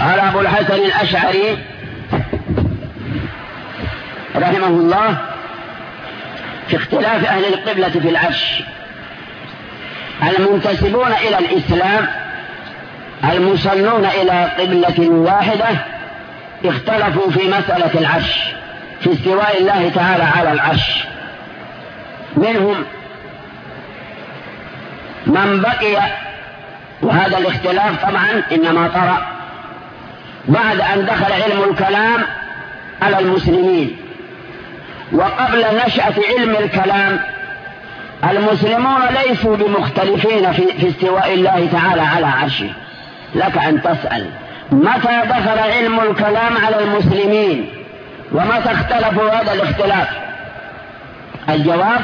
قال أبو الحسن الأشعري رحمه الله في اختلاف أهل القبلة في العرش: المنتسبون إلى الإسلام المصلون إلى قبلة واحدة اختلفوا في مسألة العرش، في استواء الله تعالى على العرش. منهم من بقي، وهذا الاختلاف طبعا إنما طرأ بعد أن دخل علم الكلام على المسلمين. وقبل نشأة علم الكلام المسلمون ليسوا بمختلفين في استواء الله تعالى على عرشه. لك أن تسأل: متى دخل علم الكلام على المسلمين ومتى اختلفوا هذا الاختلاف؟ الجواب: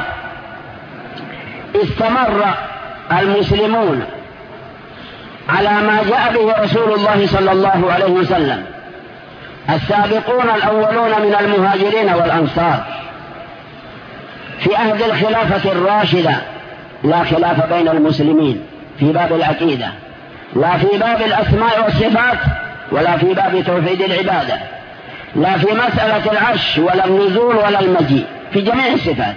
استمر المسلمون على ما جاء به رسول الله صلى الله عليه وسلم، السابقون الأولون من المهاجرين والأنصار في عهد الخلافة الراشدة. لا خلاف بين المسلمين في باب العقيدة، لا في باب الأسماء والصفات، ولا في باب توحيد العبادة، لا في مسألة العرش ولا النزول ولا المجيء، في جميع الصفات.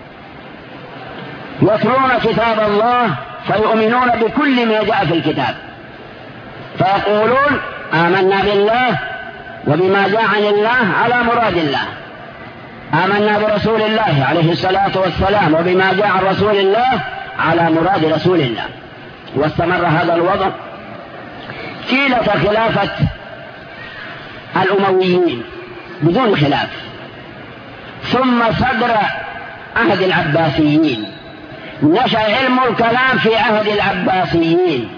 يتلون كتاب الله فيؤمنون بكل ما جاء في الكتاب، فيقولون: آمنا بالله وبما جاء عن الله على مراد الله، آمنا برسول الله عليه الصلاة والسلام وبما جاء عن رسول الله على مراد رسول الله. واستمر هذا الوضع طيلة خلافة الأمويين بدون خلاف، ثم صدر عهد العباسيين، نشأ علم الكلام في عهد العباسيين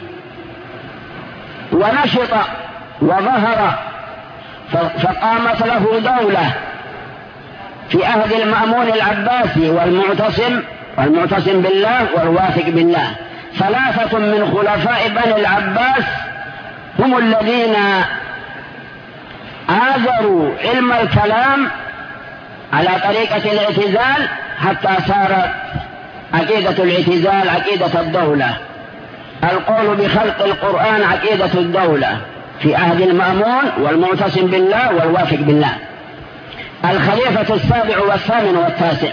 ونشط وظهر، فقامت له دولة في عهد المأمون العباسي والمعتصم بالله والواثق بالله. ثلاثة من خلفاء بني العباس هم الذين آزروا علم الكلام على طريقة الاعتزال حتى صارت عقيدة الاعتزال عقيدة الدولة، القول بخلق القرآن عقيدة الدولة في عهد المأمون والمعتصم بالله والواثق بالله. الخليفة السابع والثامن والتاسع.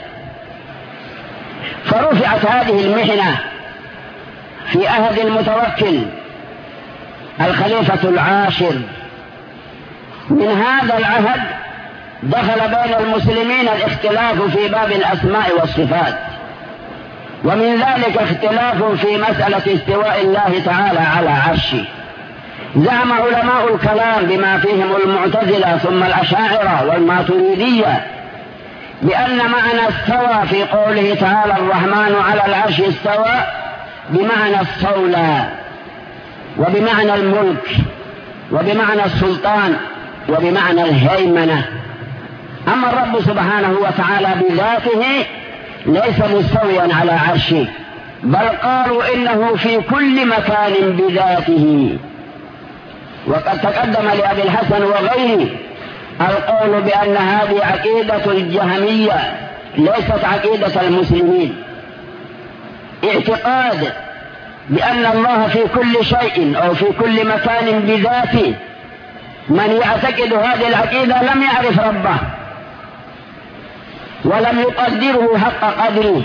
فرفعت هذه المحنة في عهد المتوكل الخليفة العاشر. من هذا العهد دخل بين المسلمين الاختلاف في باب الأسماء والصفات، ومن ذلك اختلاف في مسألة استواء الله تعالى على عرشه. زعم علماء الكلام بما فيهم المعتزلة ثم الأشاعرة والماتريدية بأن معنى استوى في قوله تعالى: الرحمن على العرش استوى، بمعنى استولى، وبمعنى الملك، وبمعنى السلطان، وبمعنى الهيمنة. أما الرب سبحانه وتعالى بذاته ليس مستويا على عرشه، بل قالوا إنه في كل مكان بذاته. وقد تقدم لأبي الحسن وغيره القول بأن هذه عقيدة الجهمية ليست عقيدة المسلمين، اعتقاد بأن الله في كل شيء أو في كل مكان بذاته. من يعتقد هذه العقيدة لم يعرف ربه ولم يقدره حق قدره.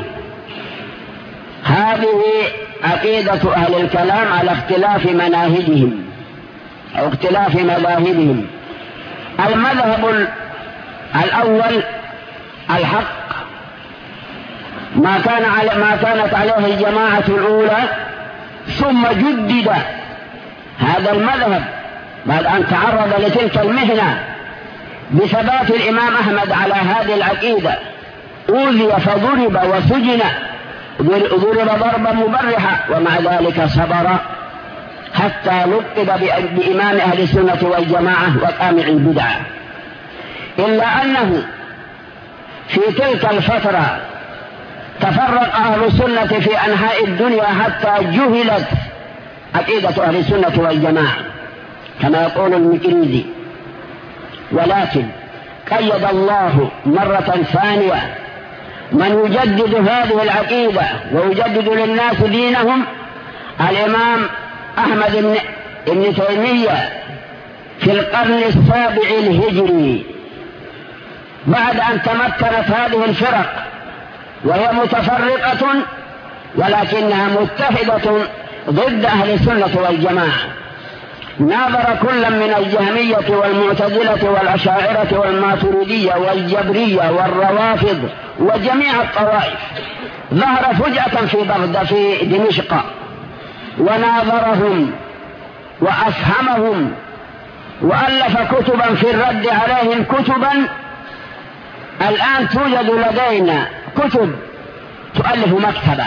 هذه عقيدة أهل الكلام على اختلاف مناهجهم أو اختلاف مذاهبهم. المذهب الأول الحق ما كانت عليه الجماعة الأولى، ثم جدد هذا المذهب بعد أن تعرض لتلك المحنة بثبات الإمام أحمد على هذه العقيدة. أوذي فضرب وسجن، ضرب ضربا مبرحا، ومع ذلك صبر حتى لقب بإمام أهل السنة والجماعة وقامع البدعة. إلا أنه في تلك الفترة تفرق أهل السنة في أنحاء الدنيا حتى جهلت عقيدة أهل السنة والجماعة كما يقول المكريزي. ولكن قيد الله مرة ثانية من يجدد هذه العقيدة ويجدد للناس دينهم الإمام أحمد بن تيمية في القرن السابع الهجري، بعد أن تمكنت هذه الفرق وهي متفرقة ولكنها متحدة ضد أهل السنة والجماعة. ناظر كل من الجهمية والمعتزلة والأشاعرة والماتريدية والجبرية والروافض وجميع الطوائف، ظهر فجأة في بغداد في دمشق وناظرهم وأفهمهم وألف كتبا في الرد عليهم، كتبا الآن توجد لدينا كتب تؤلف مكتبة،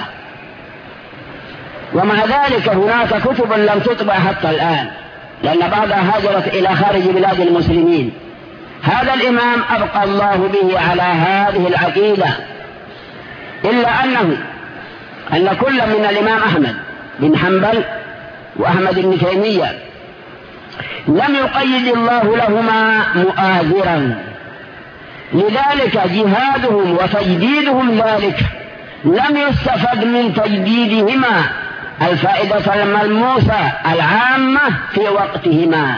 ومع ذلك هناك كتب لم تطبع حتى الآن لأن بعضها هاجرت إلى خارج بلاد المسلمين. هذا الإمام أبقى الله به على هذه العقيدة، إلا أن كل من الإمام أحمد بن حنبل وأحمد بن تيمية لم يقيد الله لهما مؤازرا، لذلك جهادهم وتجديدهم ذلك لم يستفد من تجديدهما الفائدة الملموسة العامة في وقتهما،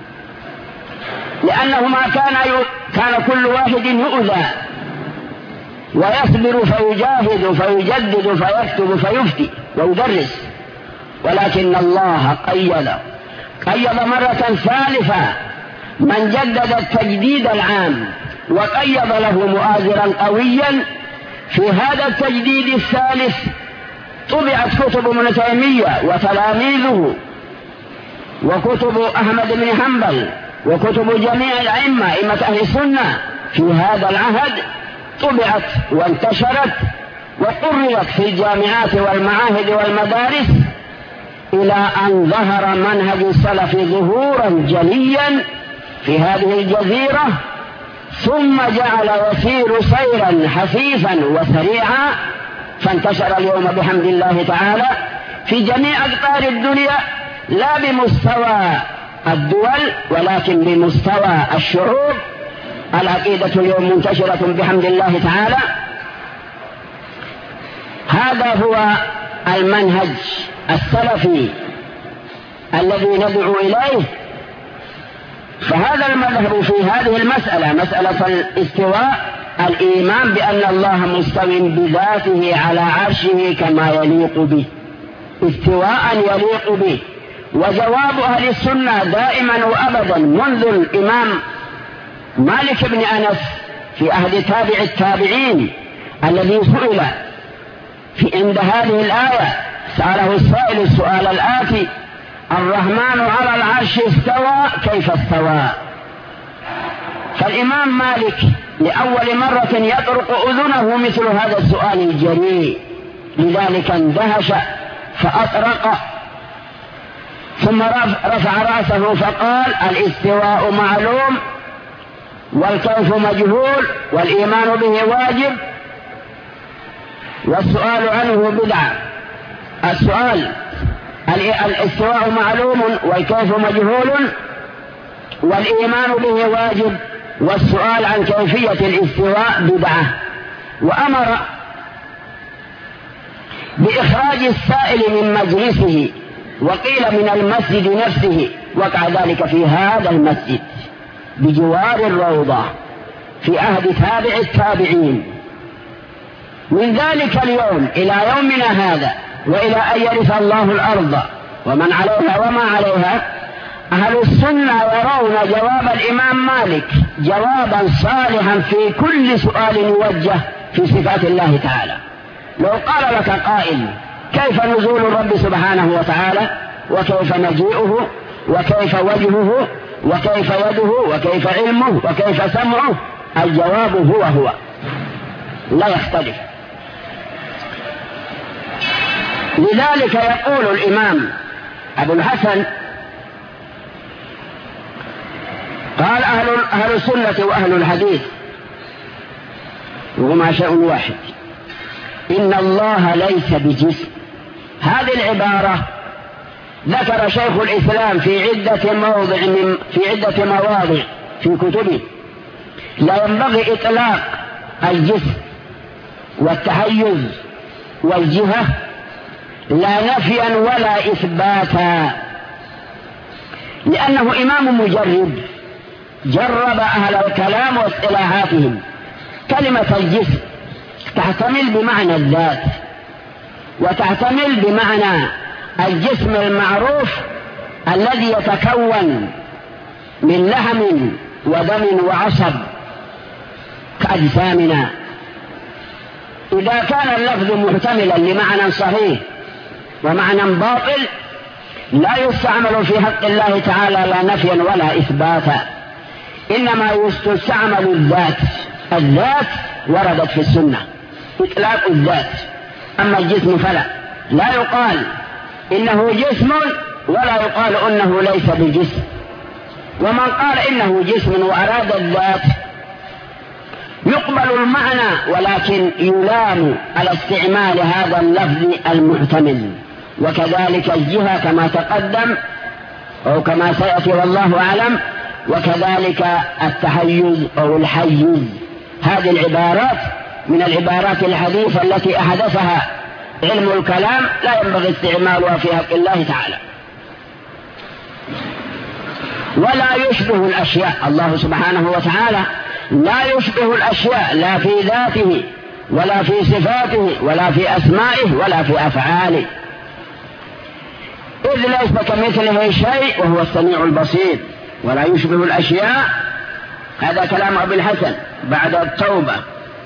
لأنهما كان كل واحد يؤذى ويصبر فيجاهد فيجدد فيكتب فيفتي ويدرس، ولكن الله قيد مرة ثالثة من جدد التجديد العام وقيد له مؤازرا قويا. في هذا التجديد الثالث طبعت كتب ابن تيمية وتلاميذه وكتب أحمد بن حنبل وكتب جميع أئمة أهل السنة في هذا العهد، طبعت وانتشرت وقررت في الجامعات والمعاهد والمدارس إلى أن ظهر منهج السلف ظهورا جليا في هذه الجزيرة، ثم جعل يسير سيرا حثيثا وسريعا، فانتشر اليوم بحمد الله تعالى في جميع أقطار الدنيا، لا بمستوى الدول ولكن بمستوى الشعوب. العقيدة اليوم منتشرة بحمد الله تعالى. هذا هو المنهج السلفي الذي ندعو إليه. فهذا المذهب في هذه المسألة، مسألة الاستواء، الإيمان بأن الله مستو بذاته على عرشه كما يليق به، استواء يليق به. وجواب أهل السنة دائما وأبدا منذ الإمام مالك بن أنس في عهد تابع التابعين الذي سئل عند هذه الآية، سأله السائل السؤال الآتي: الرحمن على العرش استوى، كيف استوى؟ فالإمام مالك لأول مرة يطرق أذنه مثل هذا السؤال الجريء، لذلك اندهش فأطرق، ثم رفع رأسه فقال: الاستواء معلوم والكيف مجهول والإيمان به واجب والسؤال عنه بدعة. الاستواء معلوم والكيف مجهول والإيمان به واجب والسؤال عن كيفية الاستواء بدعة. وأمر بإخراج السائل من مجلسه، وقيل من المسجد نفسه، وقع ذلك في هذا المسجد بجوار الروضة في عهد تابع التابعين. من ذلك اليوم إلى يومنا هذا وإلى أن يرث الله الأرض ومن عليها وما عليها، أهل السنة يرون جواب الإمام مالك جوابا صالحا في كل سؤال يوجه في صفات الله تعالى. لو قال لك قائل: كيف نزول الرب سبحانه وتعالى، وكيف مجيئه، وكيف وجهه، وكيف يده، وكيف علمه، وكيف سمعه، الجواب هو لا يختلف. لذلك يقول الإمام أبو الحسن: قال أهل السنة وأهل الحديث وهما شيء واحد، إن الله ليس بجسم. هذه العبارة ذكر شيخ الإسلام في عدة مواضع في كتبه. لا ينبغي إطلاق الجسم والتحيز والجهة، لا نفيا ولا إثباتا، لأنه إمام مجرب، جرب أهل الكلام واصطلاحاتهم. كلمة الجسم تحتمل بمعنى الذات، وتحتمل بمعنى الجسم المعروف الذي يتكون من لحم ودم وعصب كأجسامنا. إذا كان اللفظ محتملا لمعنى صحيح ومعنى باطل لا يستعمل في حق الله تعالى لا نفيا ولا إثباتا، إنما يستعمل الذات. الذات وردت في السنة إطلاق الذات، أما الجسم فلا، لا يقال إنه جسم ولا يقال إنه ليس بجسم. ومن قال إنه جسم وأراد الذات يقبل المعنى، ولكن يلام على استعمال هذا اللفظ المحتمل. وكذلك الجهة كما تقدم أو كما سيأتي والله أعلم، وكذلك التحيز أو الحيز. هذه العبارات من العبارات الحديثة التي أحدثها علم الكلام لا ينبغي استعمالها في حق الله تعالى. ولا يشبه الأشياء، الله سبحانه وتعالى لا يشبه الأشياء لا في ذاته ولا في صفاته ولا في أسمائه ولا في أفعاله، إذ ليس كمثله شيء وهو السميع البصير. ولا يشبه الأشياء، هذا كلام أبي الحسن بعد التوبة.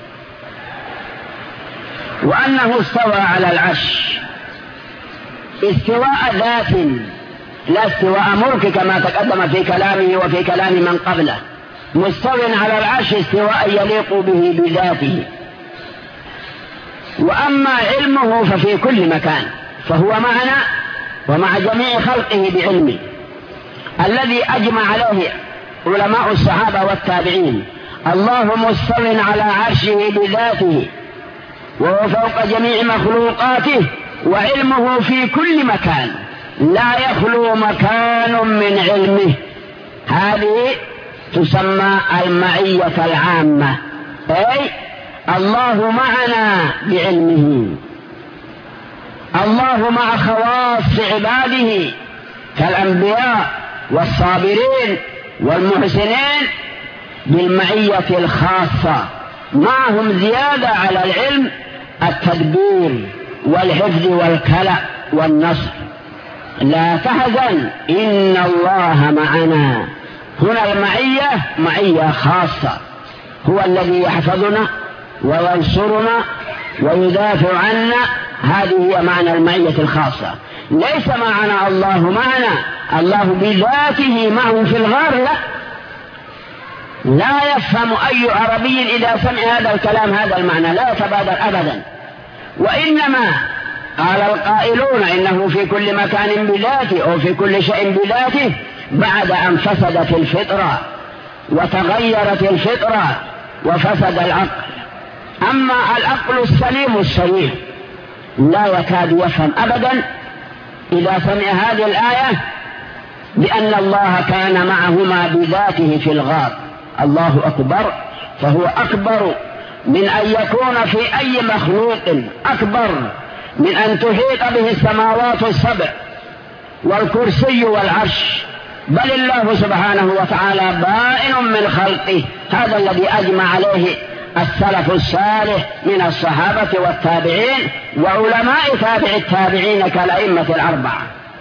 وأنه استوى على العرش استواء ذات لا استواء ملك كما تقدم في كلامه وفي كلام من قبله. مستوى على العرش استواء يليق به بذاته. وأما علمه ففي كل مكان، فهو معنا ومع جميع خلقه بعلمه الذي أجمع عليه علماء الصحابة والتابعين. الله مستوى على عرشه بذاته وهو فوق جميع مخلوقاته، وعلمه في كل مكان لا يخلو مكان من علمه. هذه تسمى المعية العامة، أي الله معنا بعلمه. الله مع خواص عباده كالأنبياء والصابرين والمحسنين بالمعية الخاصة، معهم زيادة على العلم التدبير والحفظ والكلأ والنصر. لا تحزن إن الله معنا. هنا المعية معية خاصة، هو الذي يحفظنا وينصرنا ويدافع عنا. هذه هي معنى المعية الخاصة. ليس معنا الله معنا، الله بذاته معه في الغار. لا يفهم أي عربي إذا سمع هذا الكلام هذا المعنى، لا يتبادر أبدا. وإنما قال القائلون إنه في كل مكان بذاته أو في كل شيء بذاته بعد أن فسدت الفطرة وتغيرت الفطرة وفسد العقل. أما العقل السليم الصحيح لا يكاد يفهم أبدا إذا سمع هذه الآية بأن الله كان معهما بذاته في الغار. الله أكبر، فهو أكبر من أن يكون في أي مخلوق، أكبر من أن تحيط به السماوات السبع والكرسي والعرش. بل الله سبحانه وتعالى بائن من خلقه. هذا الذي أجمع عليه السلف الصالح من الصحابة والتابعين وعلماء تابع التابعين كالأئمة الأربعة.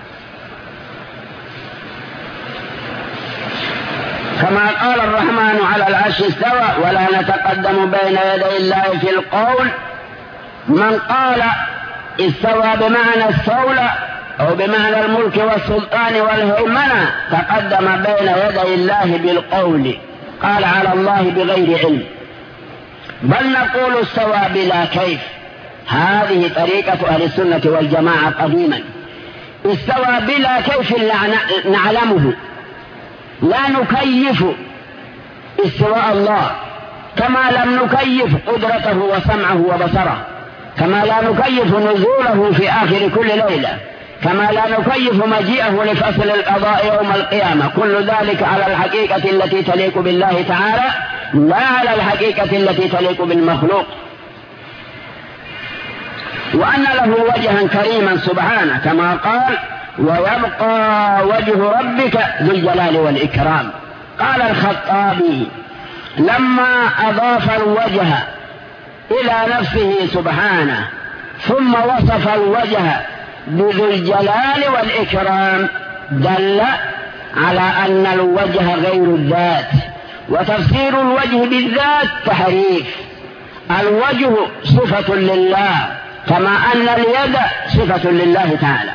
كما قال الرحمن على العرش استوى ولا نتقدم بين يدي الله في القول. من قال استوى بمعنى استولى أو بمعنى الملك والسلطان والهيمنة تقدم بين يدي الله بالقول، قال على الله بغير علم. بل نقول استوى بلا كيف. هذه طريقة أهل السنة والجماعة قديما. استوى بلا كيف نعلمه، لا نكيف استواء الله كما لم نكيف قدرته وسمعه وبصره، كما لا نكيف نزوله في آخر كل ليلة، كما لا نكيف مجيئه لفصل القضاء يوم القيامة. كل ذلك على الحقيقة التي تليق بالله تعالى، لا على الحقيقة التي تليق بالمخلوق. وأن له وجها كريما سبحانه، كما قال ويبقى وجه ربك ذو الجلال والإكرام. قال الخطابي: لما أضاف الوجه إلى نفسه سبحانه ثم وصف الوجه بذو الجلال والإكرام دل على أن الوجه غير الذات، وتفسير الوجه بالذات تحريف. الوجه صفة لله كما أن اليد صفة لله تعالى.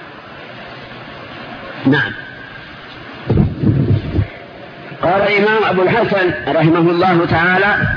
نعم. قال الإمام أبو الحسن رحمه الله تعالى: